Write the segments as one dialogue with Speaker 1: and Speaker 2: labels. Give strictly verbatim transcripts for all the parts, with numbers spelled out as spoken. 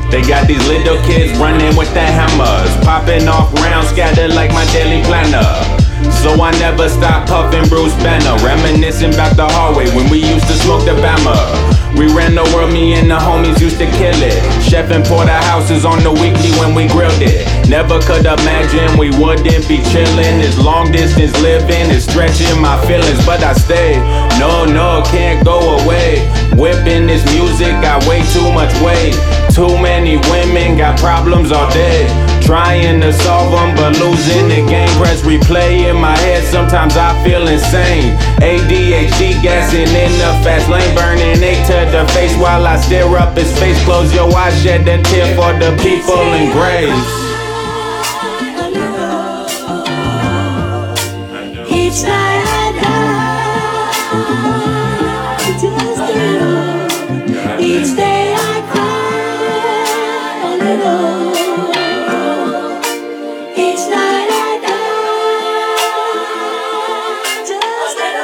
Speaker 1: They got these little kids running with their hammers, popping off rounds scattered like my daily planner. So I never stop puffing Bruce Banner, reminiscing about the hallway when we used to smoke the Bama. We ran the world, me and the homies used to kill it. Chef and porterhouses on the weekly when we grilled it. Never could imagine we wouldn't be chillin'. This long distance living is stretching my feelings, but I stay. No, no, can't go away. Whipping this music, got way too much weight. Too many women, got problems all day. Trying to solve them, but losing the game. Press replay in my head, sometimes I feel insane. A D H D gassing in the fast lane, burning eight to the face while I stare up his face. Close your eyes, shed a tear for the people in graves.
Speaker 2: Each night I die, just a little. Each day I cry a little. Each night I die, just a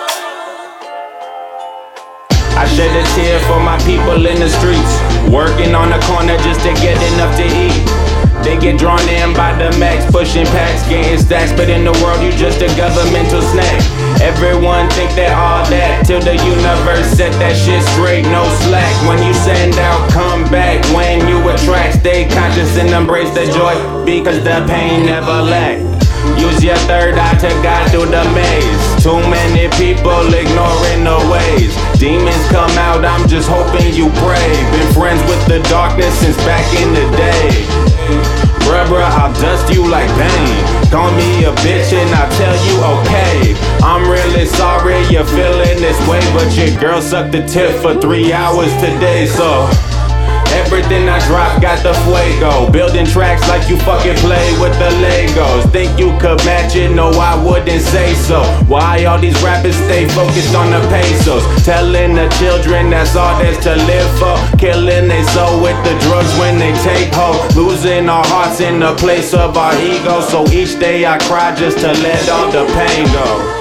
Speaker 2: little.
Speaker 1: I shed a tear for my people in the streets, working on the corner just to get enough to eat. They get drawn in by the max, pushing packs, getting stacks, but in the world you just a governmental snack. Everyone think they're all that, till the universe set that shit straight, no slack. When you send out, come back. When you attract, stay conscious and embrace the joy, because the pain never lack. Use your third eye to guide through the maze. Too many people ignoring the ways. Demons come out, I'm just hoping you pray. Been friends with the darkness since back in the day. Bruh, bruh, I'll dust you like Bane. Call me a bitch and I'll tell you okay. I'm really sorry you're feeling this way, but your girl sucked the tip for three hours today, so everything I drop got the fuego. Building tracks like you fucking play with the Legos. Think you could match it? No, I wouldn't say so. Why all these rappers stay focused on the pesos? Telling the children that's all there's to live for. Killing they soul with the drugs when they take hold. Losing our hearts in the place of our ego. So each day I cry just to let all the pain go.